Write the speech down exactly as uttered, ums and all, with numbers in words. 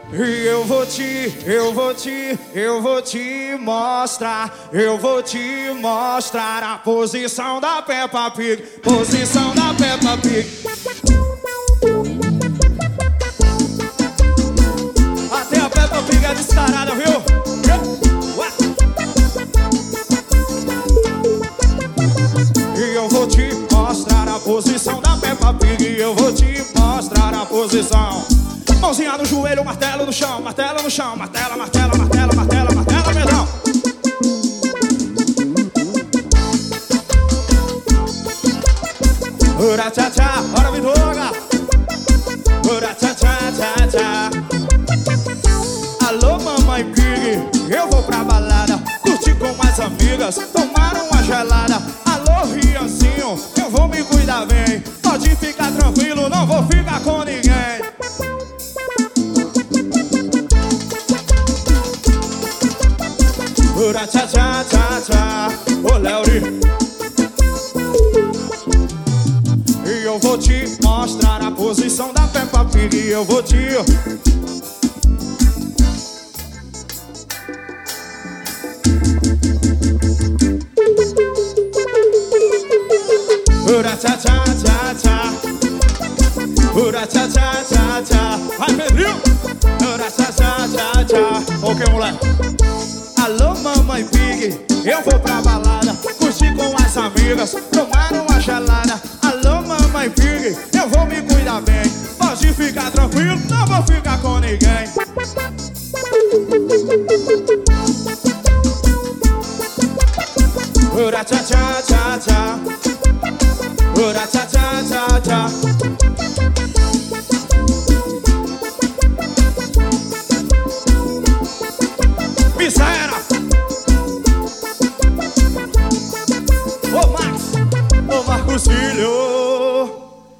E eu vou te, eu vou te, eu vou te mostrar. Eu vou te mostrar a posição da Peppa Pig. Posição da Peppa Pig. Até a Peppa Pig é descarada, viu? E eu vou te mostrar a posição da Peppa Pig. E eu vou te mostrar a posição. Mãozinha no joelho, martelo no chão, martelo no chão, martela, martela, martela, martela, martela, medão. Ura tcha tcha, hora vidoga. Ura tcha tcha tcha tcha. Alô mamãe Pig, eu vou pra balada, curtir com as amigas, tomar uma gelada. Alô Riancinho, eu vou me cuidar bem. Pode ficar tranquilo, não vou ficar com ninguém. Ura tcha tcha tcha tcha. Ô Léuri. E eu vou te mostrar a posição da Peppa Pig. E eu vou te... Ura tcha tcha tcha tcha. Ura tcha tcha tcha tcha. Vai Pedrinho. Ura tcha tcha tcha tcha. Ok moleque. Alô mamãe Pig, eu vou pra balada, curtir com as amigas, tomar uma gelada. Alô mamãe Pig, eu vou me cuidar bem. Pode ficar tranquilo, não vou ficar com ninguém. Ura tcha tcha tcha.